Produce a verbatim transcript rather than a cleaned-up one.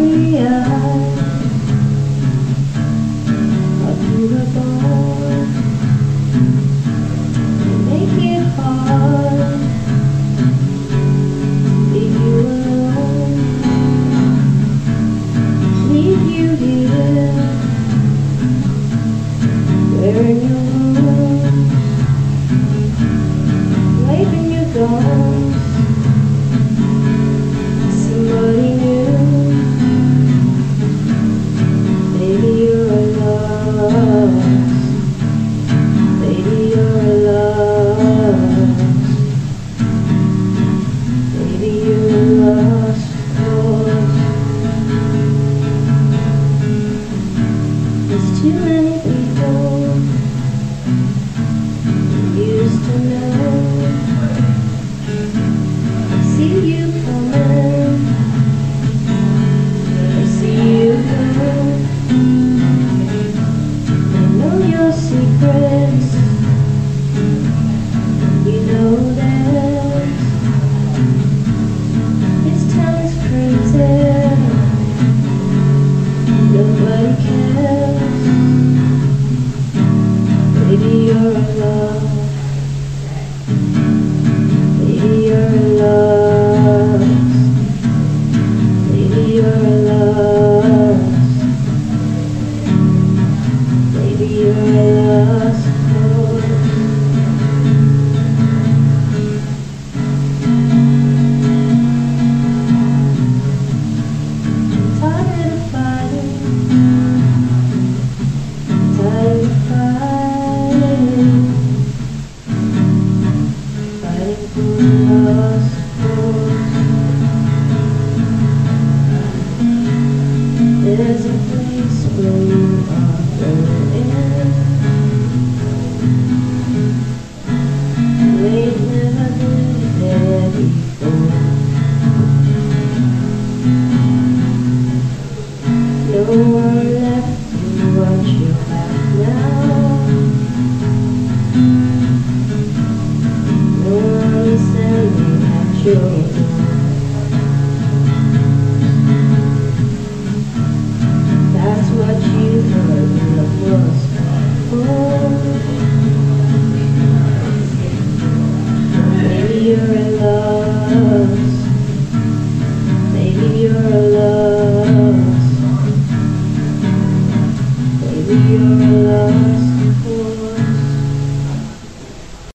starry eyes up to the bone. They make it hard to leave you alone, leave you here wearing your wounds, waving your gums. Somebody new, baby you're lost, baby you're lost, baby you're lost cause there's too many people you used to know. I see you coming, I see you go. I know your secrets, you know that this town is crazy, nobody cares. Baby you're alone, baby you're lost, baby you're lost, baby you're lost cause I'm tired of fighting, tired of fighting, fighting for a lost cause. There's a place where you are going, we've never been there before. No one left to watch your back now, no one standing at your door. That's what you heard love was for. Maybe you're lost, maybe you're lost, maybe you're lost.